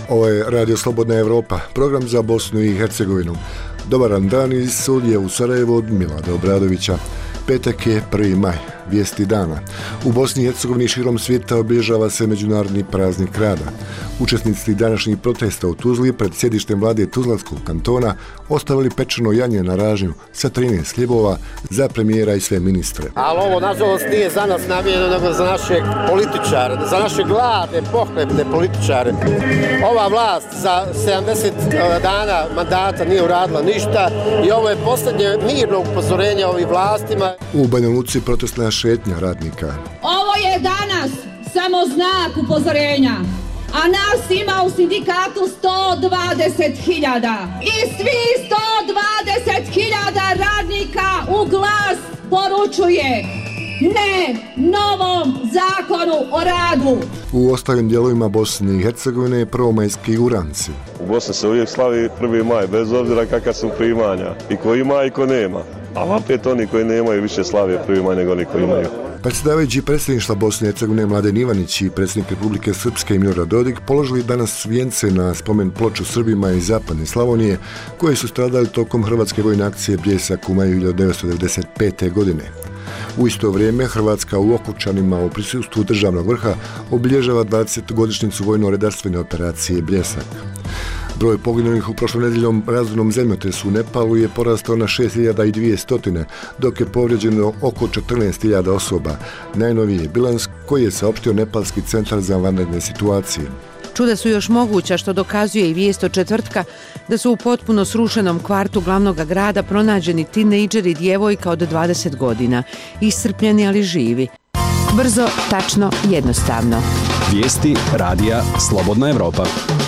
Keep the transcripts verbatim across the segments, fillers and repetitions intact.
Ovo je Radio Slobodna Evropa, program za Bosnu i Hercegovinu. Dobar dan iz studija u Sarajevu od Milada Obradovića. Petak je prvi maj, vijesti dana. U Bosni i Hercegovini i širom svijeta obilježava se Međunarodni praznik rada. Učesnici današnjih protesta u Tuzli pred sjedištem vlade Tuzlanskog kantona ostavili pečeno janje na ražnju sa trinaest hljebova za premijera i sve ministre. Ali ovo nažalost nije za nas namijenjeno, nego za naše političare, za naše gladne, pohlepne političare. Ova vlast za sedamdeset dana mandata nije uradila ništa i ovo je posljednje mirno upozorenje ovih vlastima. U Banja Luci protestna šetnja radnika. Ovo je danas samo znak upozorenja, a nas ima u sindikatu sto dvadeset hiljada. I svi sto dvadeset hiljada radnika u glas poručuje ne novom zakonu o radu. U ostalim dijelovima Bosne i Hercegovine prvomajski uranci. U Bosni se uvijek slavi prvi maj, bez obzira kakva su primanja. I ko ima i ko nema. A opet oni koji nemaju više slave prvi maj nego oni koji imaju. Predsjedavajući predsjedništva Bosne i Hercegovine Mladen Ivanić i predsjednik Republike Srpske Milorad Dodik položili danas vijence na spomen ploču Srbima iz zapadne Slavonije koji su stradali tokom hrvatske vojne akcije Bljesak u maju hiljadu devetsto devedeset pete. godine. U isto vrijeme Hrvatska u Okučanima u prisustvu državnog vrha obilježava dvadesetogodišnjicu vojno-redarstvene operacije Bljesak. Broj poginulih u prošlom nedjeljom razornom zemljotresu u Nepalu je porastao na šest hiljada dvjesto, dok je povrijeđeno oko četrnaest hiljada osoba. Najnoviji je bilans koji je saopštio Nepalski centar za vanredne situacije. Čuda su još moguća, što dokazuje i vijest od četvrtka da su u potpuno srušenom kvartu glavnog grada pronađeni tinejdžeri i djevojka od dvadeset godina. Iscrpljeni, ali živi. Brzo, tačno, jednostavno. Vijesti radija Slobodna Evropa.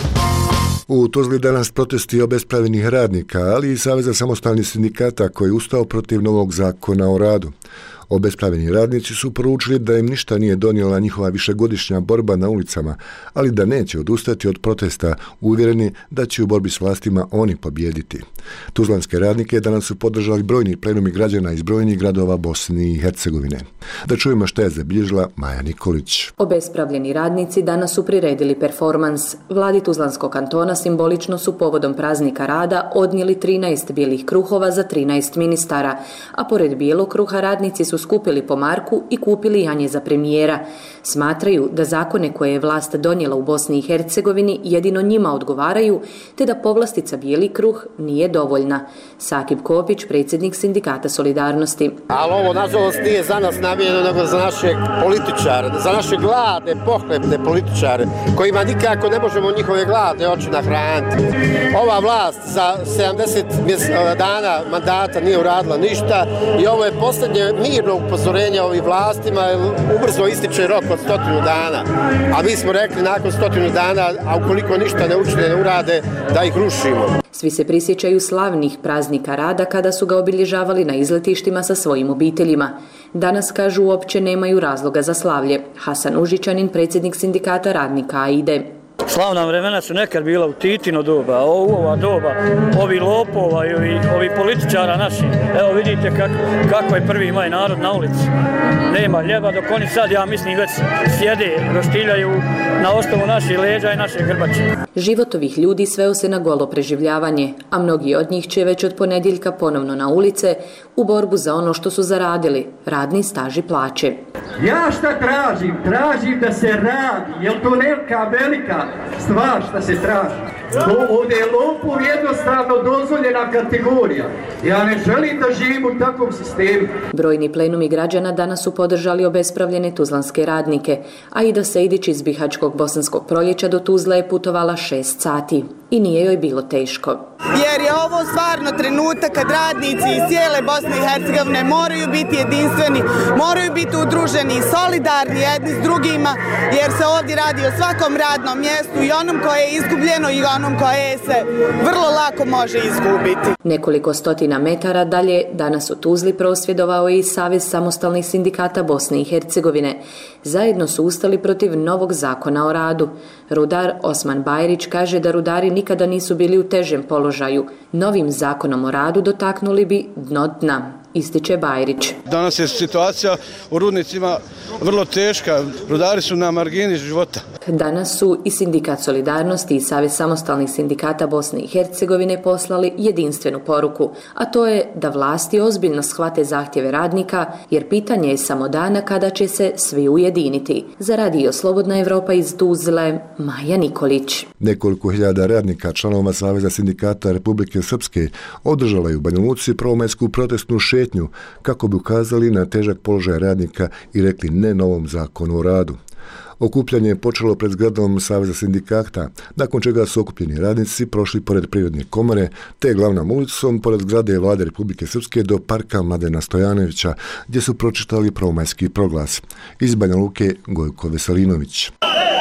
U Tuzli danas protesti obespravljenih radnika, ali i Saveza samostalnih sindikata koji je ustao protiv novog zakona o radu. Obespravljeni radnici su poručili da im ništa nije donijela njihova višegodišnja borba na ulicama, ali da neće odustati od protesta, uvjereni da će u borbi s vlastima oni pobijediti. Tuzlanske radnike danas su podržali brojni plenumi građana iz brojnih gradova Bosne i Hercegovine. Da čujemo šta je zabilježila Maja Nikolić. Obespravljeni radnici danas su priredili performans. Vladi Tuzlanskog kantona simbolično su povodom praznika rada odnijeli trinaest bijelih kruhova za trinaest ministara, a pored bijelog kruha radnici su skupili po marku i kupili janje za premijera. Smatraju da zakone koje je vlast donijela u Bosni i Hercegovini jedino njima odgovaraju, te da povlastica bijeli kruh nije dovoljna. Sakib Kopić, predsjednik sindikata Solidarnosti. Ali ovo nažalost nije za nas namijenjeno, nego za naše političare, za naše gladne, pohlepne političare, kojima nikako ne možemo njihove gladne oči nahraniti. Ova vlast za sedamdeset dana mandata nije uradila ništa i ovo je posljednje mirno upozorenje ovih vlastima, ubrzo ističe rok od stotinu dana. A mi smo rekli nakon stotinu dana, a ukoliko ništa ne učine, ne urade, da ih rušimo. Svi se prisjećaju slavnih praznika rada kada su ga obilježavali na izletištima sa svojim obiteljima. Danas, kažu, uopće nemaju razloga za slavlje. Hasan Užičanin, predsjednik sindikata radnika A I D E. Slavna vremena su nekad bila u Titino doba, a u ova doba, ovi lopova i ovi, ovi političara naši, evo vidite kak, kako je prvi maj narod na ulici. Nema ljeba, dok oni sad, ja mislim, već sjede, roštiljaju na osnovu naših leđa i naše grbače. Život ovih ljudi sveo se na golo preživljavanje, a mnogi od njih će već od ponedjeljka ponovno na ulice u borbu za ono što su zaradili, radni staž i plaće. Ja šta tražim? Tražim da se radi, jel to neka velika stvar šta se traži? Ovdje je lopov jednostavno dozvoljena kategorija. Ja ne želim da živim u takvom sistemu. Brojni plenumi građana danas su podržali obespravljene tuzlanske radnike, a Ida Sejdić iz Bihaćkog bosanskog proljeća do Tuzle je putovala šest sati i nije joj bilo teško. Jer je ovo stvarno trenutak kad radnici iz cijele Bosne i Hercegovine moraju biti jedinstveni, moraju biti udruženi i solidarni jedni s drugima, jer se ovdje radi o svakom radnom mjestu, i onom koje je izgubljeno i onom koje se vrlo lako može izgubiti. Nekoliko stotina metara dalje danas u Tuzli prosvjedovao je i Savez samostalnih sindikata Bosne i Hercegovine. Zajedno su ustali protiv novog zakona o radu. Rudar Osman Bajrić kaže da rudari nikada nisu bili u težem položaju. Novim zakonom o radu dotaknuli bi dno dna. ističe Bajrić. Danas je situacija u rudnicima vrlo teška, rudari su na margini života. Danas su i Sindikat Solidarnosti i Savez samostalnih sindikata Bosne i Hercegovine poslali jedinstvenu poruku, a to je da vlasti ozbiljno shvate zahtjeve radnika, jer pitanje je samo dana kada će se svi ujediniti. Za Radio Slobodna Evropa iz Tuzle, Maja Nikolić. Nekoliko hiljada radnika članova Saveza sindikata Republike Srpske održala je u Banja Luci prvomajsku protestnu šetnju kako bi ukazali na težak položaj radnika i rekli ne novom zakonu o radu. Okupljanje je počelo pred zgradom Saveza sindikata, nakon čega su okupljeni radnici prošli pored Privredne komore, te glavnom ulicom pored zgrade Vlade Republike Srpske do parka Mladena Stojanovića, gdje su pročitali prvomajski proglas. Iz Banja Luke, Gojko Veselinović.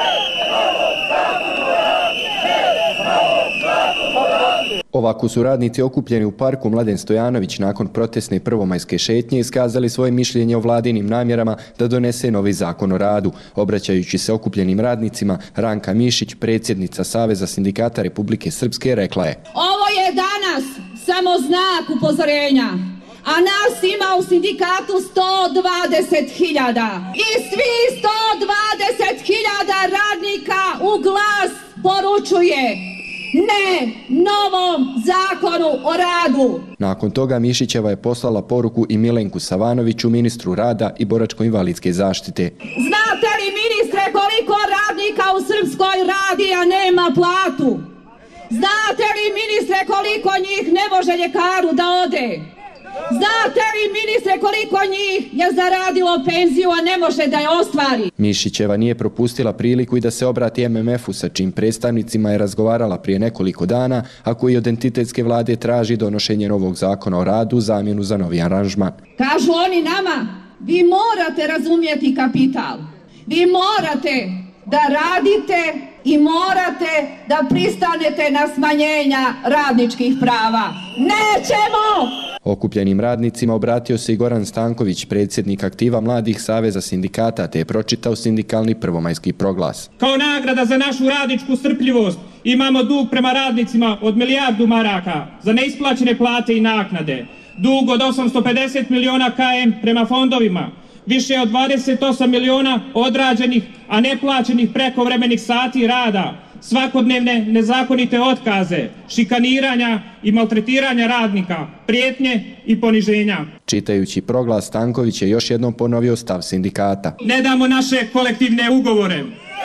Ovako su radnici okupljeni u parku Mladen Stojanović nakon protestne prvomajske šetnje iskazali svoje mišljenje o vladinim namjerama da donese novi zakon o radu. Obraćajući se okupljenim radnicima, Ranka Mišić, predsjednica Saveza sindikata Republike Srpske, rekla je: Ovo je danas samo znak upozorenja, a nas ima u sindikatu sto dvadeset hiljada. I svi sto dvadeset hiljada radnika u glas poručuje ne novom zakonu o radu. Nakon toga Mišićeva je poslala poruku i Milenku Savanoviću, ministru rada i boračko-invalidske zaštite. Znate li, ministre, koliko radnika u Srpskoj radi, a nema platu? Znate li, ministre, koliko njih ne može ljekaru da ode? Znate li, ministre, koliko njih je zaradilo penziju, a ne može da je ostvari? Mišićeva nije propustila priliku i da se obrati em em efu, sa čim predstavnicima je razgovarala prije nekoliko dana, a koji od entitetske vlade traži donošenje novog zakona o radu u zamjenu za novi aranžman. Kažu oni nama, vi morate razumjeti kapital, vi morate da radite i morate da pristanete na smanjenja radničkih prava. Nećemo! Okupljenim radnicima obratio se i Goran Stanković, predsjednik aktiva Mladih saveza sindikata, te je pročitao sindikalni prvomajski proglas. Kao nagrada za našu radničku strpljivost imamo dug prema radnicima od milijardu maraka za neisplaćene plate i naknade, dug od osamsto pedeset miliona ka em prema fondovima, više od dvadeset osam miliona odrađenih, a neplaćenih prekovremenih sati rada, svakodnevne nezakonite otkaze, šikaniranja i maltretiranja radnika, prijetnje i poniženja. Čitajući proglas, Stanković je još jednom ponovio stav sindikata. Ne damo naše kolektivne ugovore.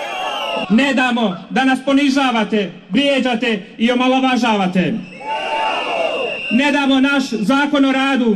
Ne damo da nas ponižavate, vrijeđate i omalovažavate. Ne damo naš zakon o radu.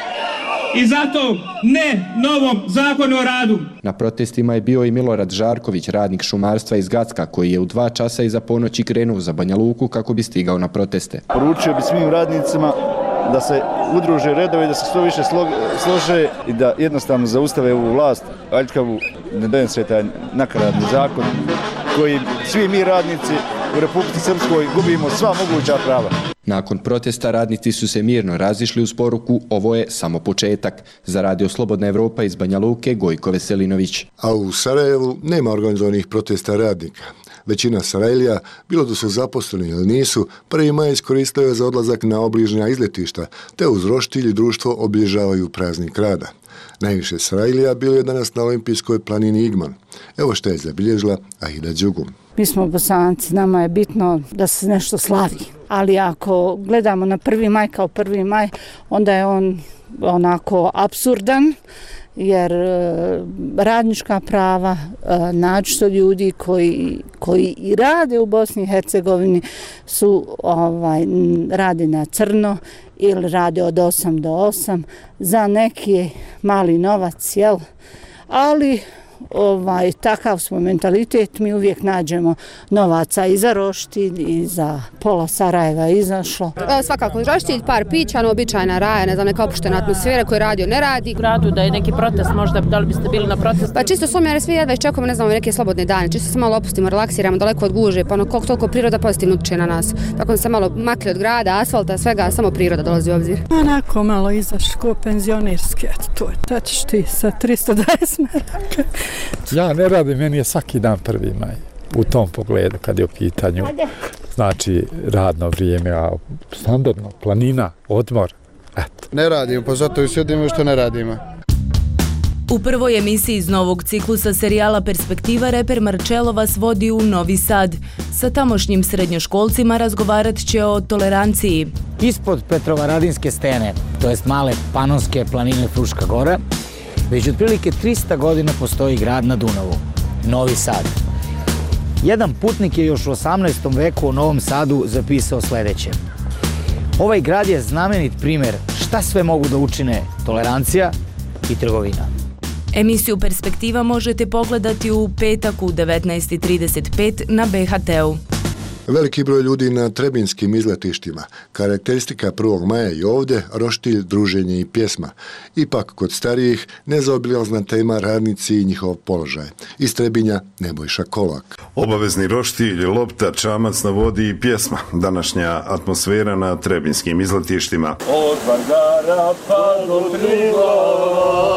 I zato ne novom zakonu o radu. Na protestima je bio i Milorad Žarković, radnik šumarstva iz Gacka, koji je u dva časa iza ponoći krenuo za Banja Luku kako bi stigao na proteste. Poručio bi svim radnicima da se udruže redove, da se što više slože i da jednostavno zaustave ovu vlast, aljkavu, ne donese taj nakaradni zakon koji svi mi radnici u Republici Srpskoj gubimo sva moguća prava. Nakon protesta radnici su se mirno razišli uz poruku ovo je samo početak. Za Radio Slobodna Evropa iz Banja Luke, Gojko Veselinović. A u Sarajevu nema organizovanih protesta radnika. Većina Sarajlija, bilo da su zaposleni ili nisu, prvi maj iskoristio je za odlazak na obližnja izletišta, te uz roštilj i društvo obilježavaju praznik rada. Najviše Sarajlija bilo je danas na olimpijskoj planini Igman. Evo što je zabilježila Ahida Đugum. Mi smo Bosanci, nama je bitno da se nešto slavi. Ali ako gledamo na prvi maj kao prvi maj, onda je on onako apsurdan, jer radnička prava, načisto ljudi koji, koji i rade u Bosni i Hercegovini su ovaj, rade na crno ili rade od osam do osam za neki mali novac, jel? Ali ovaj, takav smo mentalitet, mi uvijek nađemo novaca i za roštilj i za pola Sarajeva izašlo. Svakako roštilj, par pića, običajna raja, ne znam, neka opuštena atmosfera koju radio ne radi. U gradu da je neki protest, možda da li biste bili na protestu? Pa čisto smo jer svi jedva iščekujemo, ne znamo, neke slobodne dane, čisto se malo opustimo, relaksiramo, daleko od guže, pa ono koliko toliko priroda pozitivno utječe na nas. Tako se malo makli od grada, asfalta, svega, samo priroda dolazi u obzir. Onako malo izaš ko penzionerski, eto to je, to ćeš ti sa tristo dvadeset maraka. Ja ne radim, meni je svaki dan prvi maj u tom pogledu kad je u pitanju, znači radno vrijeme, a standardno, planina, odmor, eto. ne radimo, pa zato i sjedimo što ne radimo. U prvoj emisiji iz novog ciklusa serijala Perspektiva reper Marčelo vas vodi u Novi Sad. Sa tamošnjim srednjoškolcima razgovarat će o toleranciji. Ispod Petrovaradinske stene, to jest male panonske planine Fruška Gora, već otprilike trista godina postoji grad na Dunavu, Novi Sad. Jedan putnik je još u osamnaestom veku u Novom Sadu zapisao sledeće. Ovaj grad je znamenit primjer šta sve mogu da učine tolerancija i trgovina. Emisiju Perspektiva možete pogledati u petak u devetnaest i trideset pet na B H T-u. Veliki broj ljudi na trebinskim izletištima. Karakteristika prvog maja i ovdje roštilj, druženje i pjesma. Ipak kod starijih nezaobilazna tema radnici i njihov položaj. Iz Trebinja Nebojša Kolak. Obavezni roštilj, lopta, čamac na vodi i pjesma. Današnja atmosfera na trebinskim izletištima. Od Vardara pa do Trigova,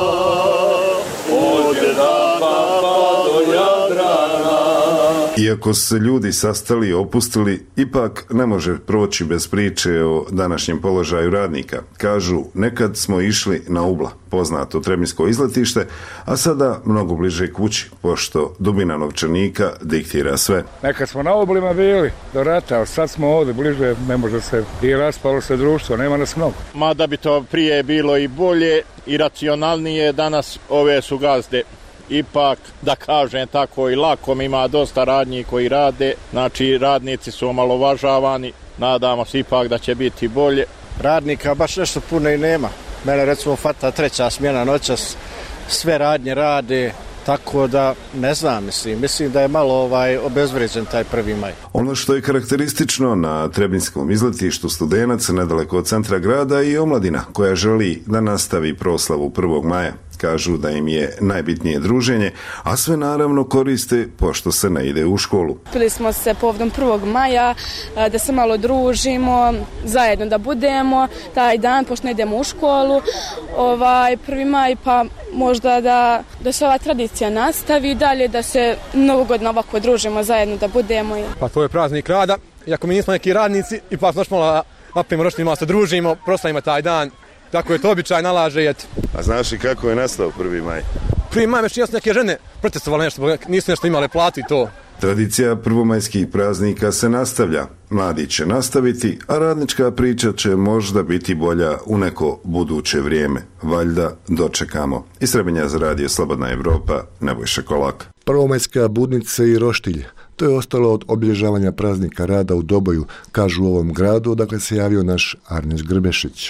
od Jedapa pa do Jadrana. Iako su se ljudi sastali i opustili, ipak ne može proći bez priče o današnjem položaju radnika. Kažu, nekad smo išli na Ubla, poznato trebinsko izletište, a sada mnogo bliže kući, pošto dubina novčanika diktira sve. Nekad smo na Ublima bili do rata, ali sad smo ovdje bliže, ne može se, i raspalo se društvo, nema nas mnogo. Mada bi to prije bilo i bolje i racionalnije, danas ove su gazde. Ipak, da kažem tako, i lakom ima dosta radnji koji rade, znači radnici su omalovažavani, nadamo se ipak da će biti bolje. Radnika baš nešto puno i nema. Mene recimo fata treća smjena noćas, sve radnje rade, tako da ne znam, mislim, mislim da je malo ovaj obezvređen taj prvi maj. Ono što je karakteristično na trebinskom izletištu Studenac, nedaleko od centra grada, i omladina koja želi da nastavi proslavu prvog maja. Kažu da im je najbitnije druženje, a sve naravno koriste pošto se ne ide u školu. Pili smo se povodom prvog maja da se malo družimo, zajedno da budemo taj dan pošto ne idemo u školu. Ovaj prvi maj pa možda da, da se ova tradicija nastavi i dalje, da se mnogogodno ovako družimo zajedno, da budemo. Pa to je praznik rada, iako mi nismo neki radnici, ipak smo malo napijemo roštilj, se družimo, proslavimo taj dan. Tako je to običaj, nalaže jet. A znaš li kako je nastao prvi maj? Prvi maj već nisu neke žene protestovali nešto, nisu nešto imale platu i to. Tradicija prvomajskih praznika se nastavlja. Mladi će nastaviti, a radnička priča će možda biti bolja u neko buduće vrijeme. Valjda dočekamo. Iz Trebinja za radio Slobodna Evropa, Nebojša Kolak. Prvomajska budnica i roštilj. To je ostalo od obilježavanja praznika rada u Doboju, kažu u ovom gradu, odakle se javio naš Arnes Grbešić.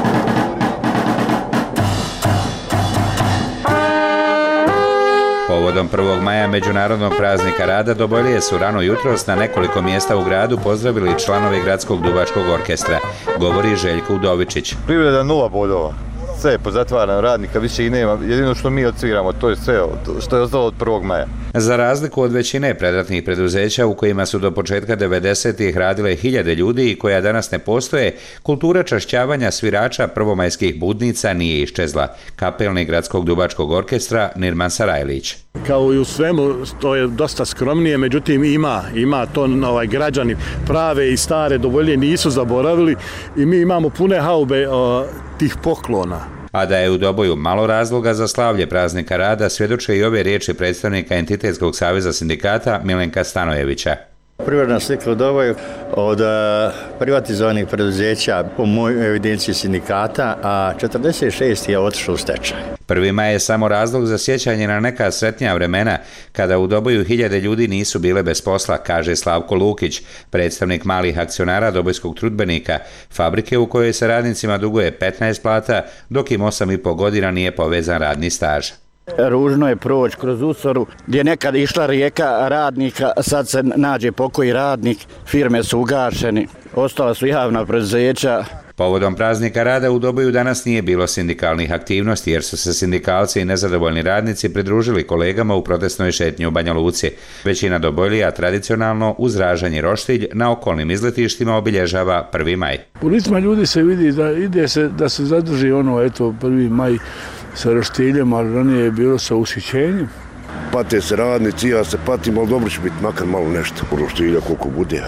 Povodom prvog maja Međunarodnog praznika rada Dobojlije su rano jutros na nekoliko mjesta u gradu pozdravili članovi Gradskog duvačkog orkestra, govori Željko Udovičić. Privreda nula bodova. Sve je pozatvarano, radnika više i nema. Jedino što mi odsviramo, to je sve što je ostalo od prvog maja. Za razliku od većine predratnih preduzeća u kojima su do početka devedesetih radile hiljade ljudi i koja danas ne postoje, kultura čašćavanja svirača prvomajskih budnica nije iščezla. Kapelnik Gradskog duvačkog orkestra Nirman Sarajlić. Kao i u svemu, to je dosta skromnije, međutim ima, ima to ovaj, građani prave i stare Dobojlije nisu zaboravili i mi imamo pune haube o, tih poklona. A da je u Doboju malo razloga za slavlje praznika rada, svjedoče i ove riječi predstavnika Entitetskog saveza sindikata Milenka Stanojevića. Privredna slika u Doboju od privatizovanih preduzeća po mojoj evidenciji sindikata, a četrdeset šest je otišlo u stečaj. Prvi maj je samo razlog za sjećanje na neka sretnija vremena kada u Doboju hiljade ljudi nisu bile bez posla, kaže Slavko Lukić, predstavnik malih akcionara Dobojskog trudbenika, fabrike u kojoj se radnicima duguje petnaest plata, dok im osam i po godina nije povezan radni staž. Ružno je proći kroz Usoru gdje je nekad išla rijeka radnika, sad se nađe pokoji radnik, firme su ugašeni, ostala su javna preduzeća. Povodom praznika rada u Doboju danas nije bilo sindikalnih aktivnosti jer su se sindikalci i nezadovoljni radnici pridružili kolegama u protestnoj šetnji u Banja Luci. Većina Dobojlija tradicionalno uz ražanj roštilj na okolnim izletištima obilježava prvi maj. U licima ljudi se vidi da ide se da se zadrži ono eto prvi maj sa roštiljem, ali ranije je bilo sa ushićenjem. Pate se radnici, ja se patim, ali dobro će biti makar malo nešto u roštilja koliko bude, hajde.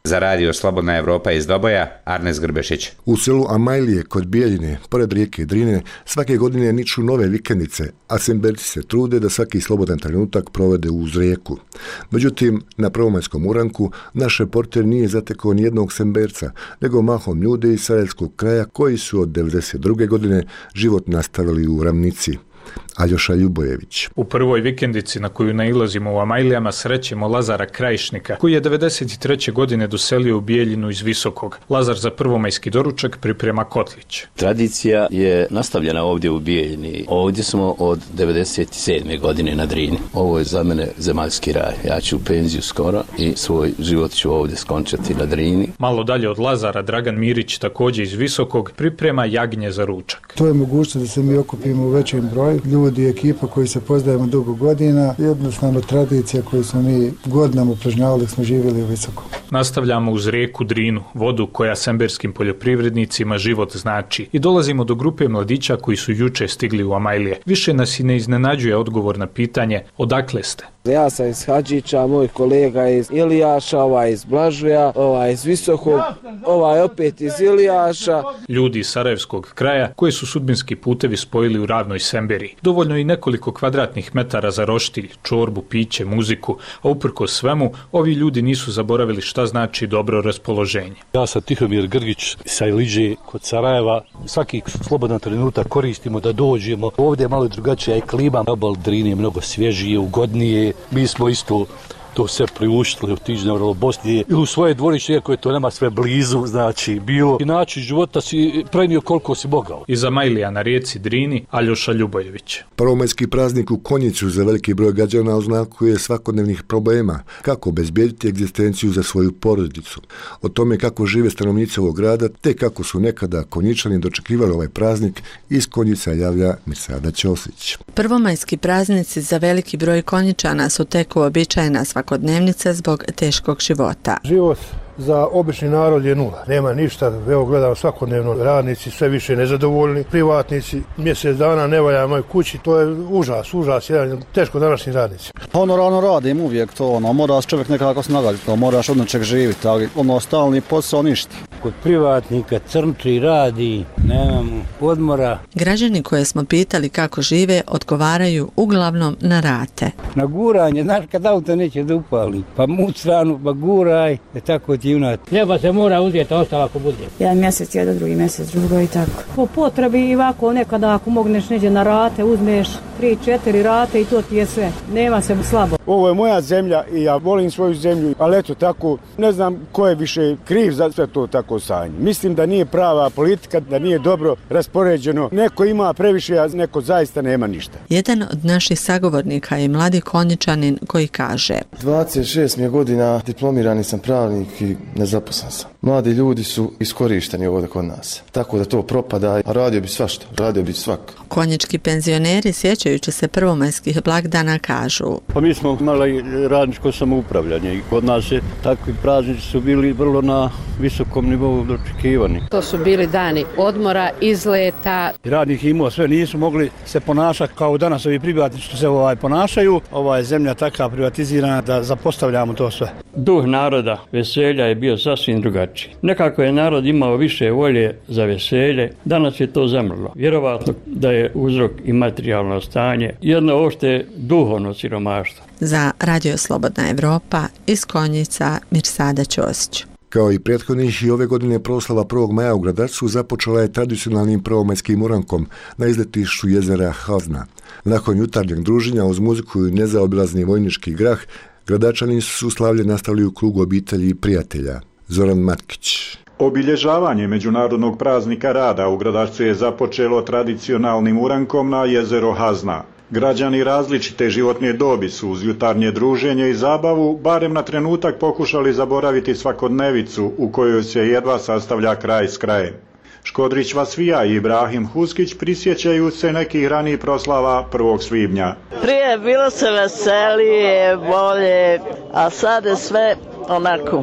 Za radio Slobodna Evropa iz Doboja, Arnes Grbešić. U selu Amajlije kod Bijeljine, pored rijeke Drine, svake godine niču nove vikendice, a Semberci se trude da svaki slobodan trenutak provede uz rijeku. Međutim, na prvomajskom uranku naš reporter nije zatekao nijednog Semberca, nego mahom ljude iz Sarajevskog kraja koji su od devedeset druge godine život nastavili u Ravnici. Aljoša Ljubojević. U prvoj vikendici na koju nailazimo u Amajlijama srećemo Lazara Krajišnika, koji je devedeset treće godine doselio u Bijeljinu iz Visokog. Lazar za prvomajski doručak priprema kotlić. Tradicija je nastavljena ovdje u Bijeljini. Ovdje smo od devedeset sedme godine na Drini. Ovo je za mene zemaljski raj. Ja ću u penziju skoro i svoj život ću ovdje skončati na Drini. Malo dalje od Lazara, Dragan Mirić, također iz Visokog, priprema jagnje za ručak. To je mogućnost da se mi okupimo u većem broju. Ljudi i ekipa koji se poznajemo dugo godina, jednostavno tradicija koju smo mi godinama upražnjavali dok smo živjeli u Visokom. Nastavljamo uz rijeku Drinu, vodu koja semberskim poljoprivrednicima život znači, i dolazimo do grupe mladića koji su juče stigli u Amajlije. Više nas i ne iznenađuje odgovor na pitanje odakle ste. Ja sam iz Hadžića, moj kolega iz Ilijaša, ovaj iz Blažuja, ovaj iz Visokog, ovaj opet iz Ilijaša. Ljudi iz Sarajevskog kraja koji su sudbinski putevi spojili u ravnoj Semberiji. Dovoljno i nekoliko kvadratnih metara za roštilj, čorbu, piće, muziku, a uprkos svemu, ovi ljudi nisu zaboravili šta znači dobro raspoloženje. Ja sam Tihomir Grgić sa Iliđe kod Sarajeva. Svaki slobodan trenutak koristimo da dođemo. Ovdje je malo drugačija i klima. Obal Drine je mnogo svježije, ugodnije. Mi smo isto to sve priuštili u tižnje u Bosni ili u svoje dvorište, iako je to nema sve blizu, znači bilo. I način života si prenio koliko si mogao. Iz Amajlija na rijeci Drini, Aljoša Ljubojević. Prvomajski praznik u Konjicu za veliki broj građana oznakuje svakodnevnih problema, kako obezbijediti egzistenciju za svoju porodicu. O tome kako žive stanovnici ovog grada, te kako su nekada Konjičani dočekivali ovaj praznik, iz Konjica javlja Mirsada Ćosić. Prvomajski praznici za veliki broj Konjičana su tek uobičajena svakodnevnica zbog teškog života. Život za obični narod je nula. Nema ništa, evo gledam svakodnevno, radnici sve više nezadovoljni, privatnici mjesec dana ne valja moj kući, to je užas, užas, jedan teško današnji radnici. Ono rano radim uvijek to, ono, moraš čovjek nekako snagaditi, to moraš od nečeg živjeti, ali ono stalni posao ništa. Kod privatnika crnči radi, nemamo odmora. Građani koje smo pitali kako žive odgovaraju uglavnom na rate. Na guranje, znaš kad auto neće da upali, pa muć stranu, pa guraj, je tako ti unat. Ljeba se mora uzeti, a ostalo ako bude. Jedan mjesec, jedan drugi mjesec, drugo i tako. Po potrebi i ovako nekada ako mogneš neđe na rate, uzmeš tri, četiri rate i to ti je sve. Nema se slabo. Ovo je moja zemlja i ja volim svoju zemlju, ali eto tako, ne znam ko je više kriv za sve to tako stanje. Mislim da nije prava politika, da nije dobro raspoređeno. Neko ima previše, a neko zaista nema ništa. Jedan od naših sagovornika je mladi Konjičanin koji kaže: dvadeset šest mi je godina, diplomirani sam pravnik i nezaposlen sam. Mladi ljudi su iskorišteni ovdje kod nas. Tako da to propada, a radio bi svašta, radio bi svak. Konjički penzioneri sjećajući se prvomajskih blagdana kažu: Pa mi smo imali radničko samoupravljanje i kod nas je takvi praznici su bili vrlo na visokom nivou dočekivani. To su bili dani odmora, izleta. Radnik imao sve, nisu mogli se ponašati kao danas ovi privatnici što se ovaj ponašaju. Ova je zemlja taka privatizirana da zapostavljamo to sve. Duh naroda, veselja je bio sasvim drugačiji. Nekako je narod imao više volje za veselje, danas je to zamrlo. Vjerovatno da je uzrok i materijalno stanje, jedno ošte duhovno siromaštvo. Za Radio Slobodna Evropa iz Konjica, Mirsada Ćosić. Kao i prethodnih, i ove godine proslava prvog maja u Gradarcu započela je tradicionalnim prvomajskim urankom na izletištu jezera Hazna. Nakon jutarnjeg druženja uz muziku i nezaobilazni vojnički grah, Gradačani su slavlje nastavili u krugu obitelji i prijatelja. Zoran Matkić. Obilježavanje Međunarodnog praznika rada u Gradačcu je započelo tradicionalnim urankom na jezero Hazna. Građani različite životne dobi su uz jutarnje druženje i zabavu barem na trenutak pokušali zaboraviti svakodnevicu u kojoj se jedva sastavlja kraj s krajem. Škodrić Vasvija i Ibrahim Huskić prisjećaju se nekih ranijih proslava prvog svibnja. Prije bilo se veselije, bolje, a sad je sve onako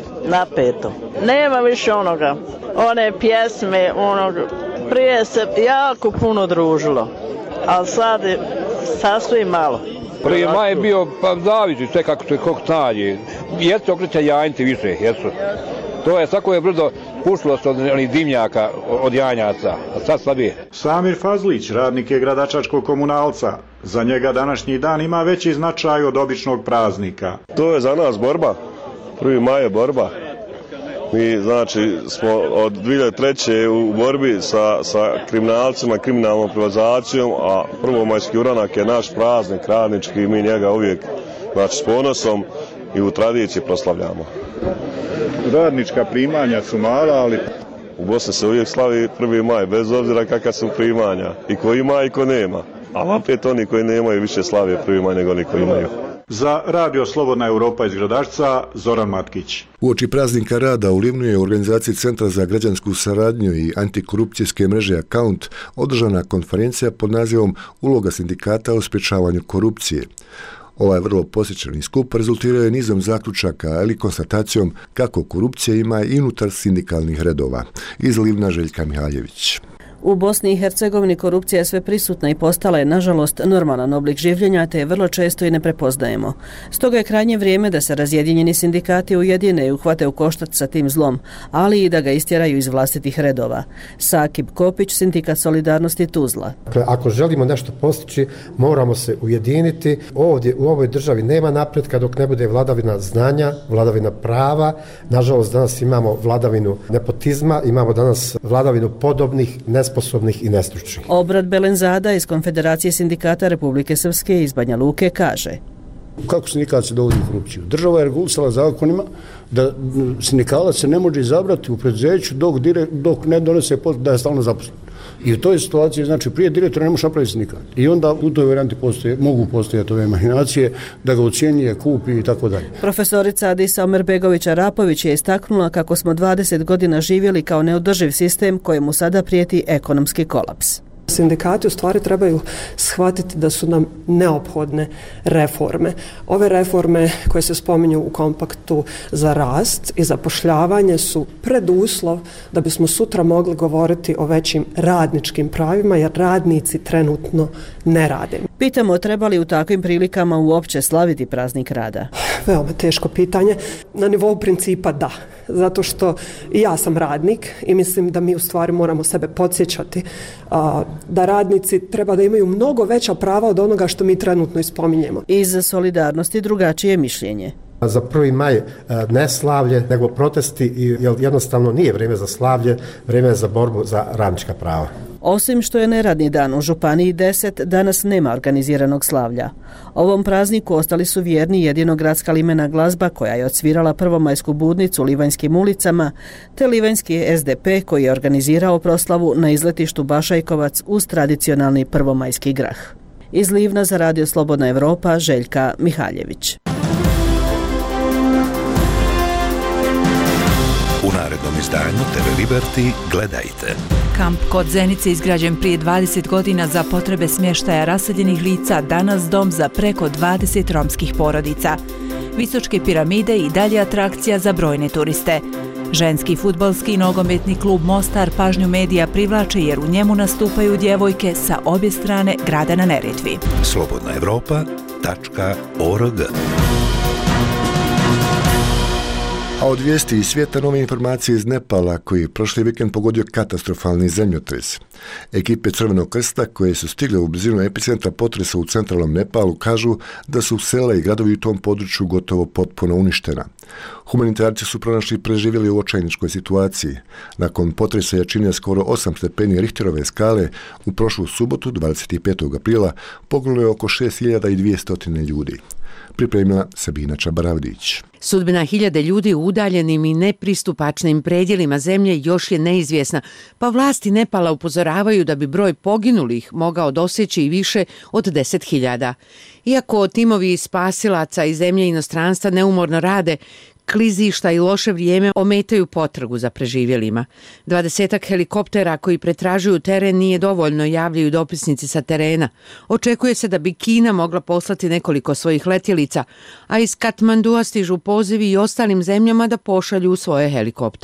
napeto. Nema više onoga, one pjesme, onog, prije se jako puno družilo, ali sad je sasvim malo. Prije maj je bio, pa zavisi sve kako se kog snađe. Jesu okreće janjci više, jesu. To je, svako je brzo pušilo se od onih dimnjaka, od janjaca, a sad slabije. Samir Fazlić, radnik je gradačačkog komunalca. Za njega današnji dan ima veći značaj od običnog praznika. To je za nas borba. Prvi maj je borba. Mi, znači, smo od dvije hiljade treće u borbi sa, sa kriminalcima, kriminalnom privatizacijom, a prvomajski uranak je naš praznik radnički i mi njega uvijek, znači, s ponosom i u tradiciji proslavljamo. Radnička primanja su mala, ali... U Bosni se uvijek slavi prvi maj, bez obzira kakva su primanja. I ko ima i ko nema. A opet oni koji nemaju više slave prvi maj nego oni koji imaju. Za Radio Slobodna Europa iz Gradačca, Zoran Matkić. Uoči praznika rada u Livnu je u organizaciji Centra za građansku saradnju i antikorupcijske mreže Account održana konferencija pod nazivom Uloga sindikata u sprječavanju korupcije. Ovaj vrlo posjećeni skup rezultirao je nizom zaključaka, ali konstatacijom kako korupcija ima i unutar sindikalnih redova. Iz Livna Željka Mihaljević. U Bosni i Hercegovini korupcija je sve prisutna i postala je, nažalost, normalan oblik življenja, te je vrlo često i ne prepoznajemo. Stoga je krajnje vrijeme da se razjedinjeni sindikati ujedine i uhvate u koštac sa tim zlom, ali i da ga istjeraju iz vlastitih redova. Sakib Kopić, Sindikat Solidarnosti Tuzla. Ako želimo nešto postići, moramo se ujediniti. Ovdje u ovoj državi nema napretka dok ne bude vladavina znanja, vladavina prava. Nažalost, danas imamo vladavinu nepotizma, imamo danas vladavinu podobnih, nesposobnih sposobnih i nestručnih. Obrat Belenzada iz Konfederacije sindikata Republike Srpske iz Banja Luke kaže: Kako sindikat se dovodi u korupciju? Država je regulisala zakonima da sindikalac se ne može izabrati u preduzeću dok, dok ne donese da je stalno zaposlen. I u toj situaciji, znači, prije direktora ne može napraviti sindikat. I onda u toj varijanti postoje, mogu postojati ove mahinacije da ga ucijenjuje, kupi i tako dalje. Profesorica Adisa Omerbegović-Arapović je istaknula kako smo dvadeset godina živjeli kao neodrživ sistem kojemu sada prijeti ekonomski kolaps. Sindikati u stvari trebaju shvatiti da su nam neophodne reforme. Ove reforme koje se spominju u kompaktu za rast i zapošljavanje su preduslov da bismo sutra mogli govoriti o većim radničkim pravima, jer radnici trenutno ne rade. Pitamo, treba li u takvim prilikama uopće slaviti praznik rada? Veoma teško pitanje. Na nivou principa da. Zato što i ja sam radnik i mislim da mi u stvari moramo sebe podsjećati a, da radnici treba da imaju mnogo veća prava od onoga što mi trenutno ispominjemo. Iz Solidarnosti drugačije mišljenje. Za prvi maj ne slavlje, nego protesti, jer jednostavno nije vrijeme za slavlje, vrijeme je za borbu za radnička prava. Osim što je neradni dan u Županiji deset, danas nema organiziranog slavlja. Ovom prazniku ostali su vjerni jedino gradska limena glazba koja je odsvirala prvomajsku budnicu Livanjskim ulicama, te Livanjski S D P koji je organizirao proslavu na izletištu Bašajkovac uz tradicionalni prvomajski grah. Iz Livna za Radio Slobodna Evropa, Željka Mihaljević. U narednom izdanju T V Liberty gledajte. Kamp kod Zenice izgrađen prije dvadeset godina za potrebe smještaja raseljenih lica, danas dom za preko dvadeset romskih porodica. Visočke piramide i dalje atrakcija za brojne turiste. Ženski fudbalski i nogometni klub Mostar pažnju medija privlače jer u njemu nastupaju djevojke sa obje strane grada na Neretvi. slobodna evropa tačka org. A od vijesti iz svijeta nove informacije iz Nepala koji je prošli vikend pogodio katastrofalni zemljotres. Ekipe Crvenog krsta koje su stigle u blizinu epicentra potresa u centralnom Nepalu kažu da su sela i gradovi u tom području gotovo potpuno uništena. Humanitarci su pronašli preživjeli u očajničkoj situaciji. Nakon potresa jačine skoro osam stepeni Richterove skale u prošlu subotu dvadeset petog aprila poginulo je oko šest hiljada dvjesto ljudi. Pripremila Sabina Čabaravdić. Sudbina hiljade ljudi u udaljenim i nepristupačnim predjelima zemlje još je neizvjesna, pa vlasti Nepala upozoravaju da bi broj poginulih mogao doseći i više od deset hiljada. Iako timovi spasilaca iz zemlje i inostranstva neumorno rade, klizišta i loše vrijeme ometaju potragu za preživjelima. Dvadesetak helikoptera koji pretražuju teren nije dovoljno, javljaju dopisnici sa terena. Očekuje se da bi Kina mogla poslati nekoliko svojih letjelica, a iz Katmandua stižu pozivi i ostalim zemljama da pošalju svoje helikoptere.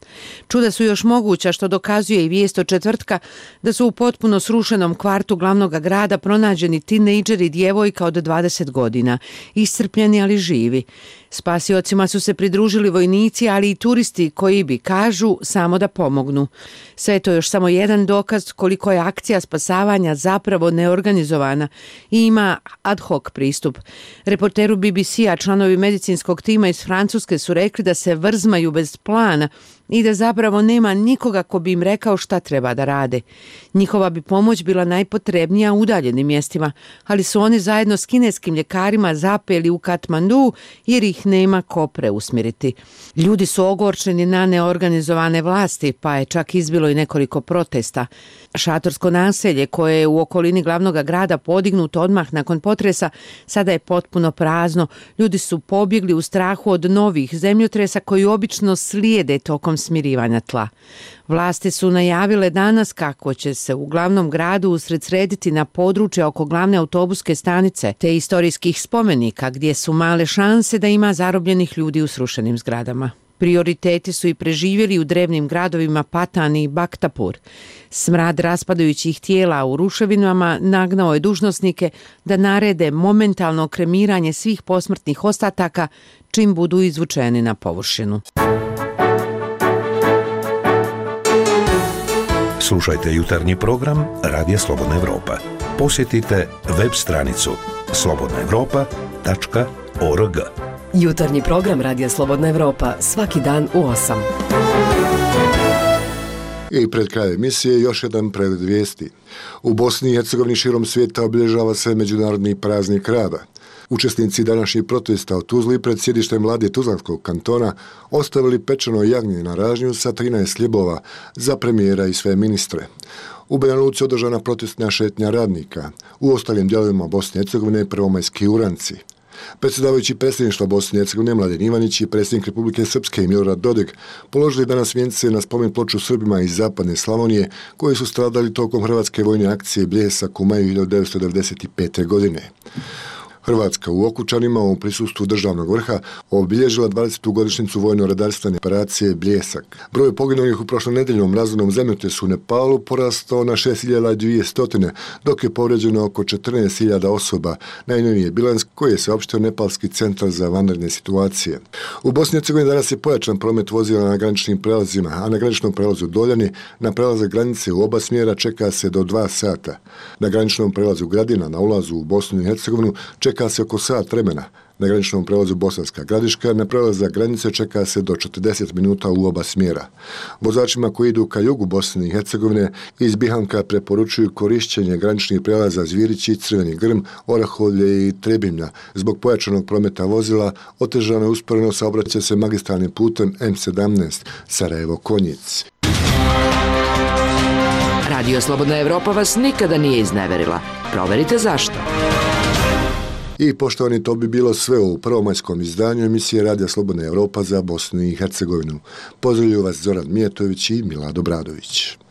Čuda su još moguća, što dokazuje i vijest od četvrtka da su u potpuno srušenom kvartu glavnog grada pronađeni tinejdžeri i djevojka od dvadeset godina, iscrpljeni ali živi. Spasiocima su se pridružili vojnici, ali i turisti koji bi, kažu, samo da pomognu. Sve je to još samo jedan dokaz koliko je akcija spasavanja zapravo neorganizovana i ima ad hoc pristup. Reporteru B B C-a članovi medicinskog tima iz Francuske su rekli da se vrzmaju bez plana i da zapravo nema nikoga ko bi im rekao šta treba da rade. Njihova bi pomoć bila najpotrebnija u udaljenim mjestima, ali su oni zajedno s kineskim ljekarima zapeli u Katmandu jer ih nema ko preusmjeriti. Ljudi su ogorčeni na neorganizovane vlasti, pa je čak izbilo i nekoliko protesta. Šatorsko naselje koje je u okolini glavnog grada podignuto odmah nakon potresa sada je potpuno prazno. Ljudi su pobjegli u strahu od novih zemljotresa koji obično slijede tokom smirivanja tla. Vlasti su najavile danas kako će se u glavnom gradu usredsrediti na područje oko glavne autobuske stanice te istorijskih spomenika gdje su male šanse da ima zarobljenih ljudi u srušenim zgradama. Prioriteti su i preživjeli u drevnim gradovima Patan i Baktapur. Smrad raspadajućih tijela u ruševinama nagnao je dužnosnike da narede momentalno kremiranje svih posmrtnih ostataka čim budu izvučeni na površinu. Slušajte jutarnji program Radija Slobodna Evropa. Posjetite web stranicu slobodna evropa tačka org. Jutarnji program Radija Slobodna Evropa svaki dan u osam. I pred krajem emisije još jedan pregled vijesti. U Bosni i Hercegovini širom svijeta obilježava se Međunarodni praznik rada. Učesnici današnjih protesta u Tuzli pred sjedištem vlade Tuzlanskog kantona ostavili pečeno jagnje na ražnju sa trinaest sljubova za premijera i sve ministre. U Banja Luci održana protestna šetnja radnika. U ostalim dijelovima Bosne i Hercegovine prvomajski uranci. Predsjedavajući predsjedništva Bosne i Hercegovine Mladen Ivanić i predsjednik Republike Srpske Milorad Dodik položili danas vijence na spomen ploču Srbima iz zapadne Slavonije koji su stradali tokom hrvatske vojne akcije Bljesak u maju hiljadu devetsto devedeset pete. godine. Hrvatska u Okučanima u prisustvu državnog vrha obilježila dvadesetu godišnjicu vojno-redarstvene operacije Bljesak. Broj poginulih u prošlonedeljnom razornom zemljotresu u Nepalu porastao na šest hiljada dvjesto, dok je povrijeđeno oko četrnaest hiljada osoba, najnoviji je bilans koji je saopštio Nepalski centar za vanredne situacije. U Bosni i Hercegovini danas je pojačan promet vozila na graničnim prelazima, a na graničnom prelazu Doljani na prelazak granice u oba smjera čeka se do dva sata. Na graničnom prelazu Gradina na ulazu u Bosnu i Hercegovinu čeka se oko sat vremena. Na graničnom prelazu Bosanska Gradiška na prelazak granice čeka se do četrdeset minuta u oba smjera. Vozačima koji idu ka jugu Bosne i Hercegovine iz Bihanka preporučuju korišćenje graničnih prelaza Zvirići, Crveni Grm, Orahovlje i Trebinja. Zbog pojačanog prometa vozila otežano je usporeno saobraća se magistralnim putem M sedamnaest Sarajevo-Konjic. Radio Slobodna Evropa vas nikada nije izneverila. Proverite zašto. I poštovani, to bi bilo sve u prvomajskom izdanju emisije Radija Slobodna Evropa za Bosnu i Hercegovinu. Pozdravljaju vas Zoran Mijetović i Milado Bradović.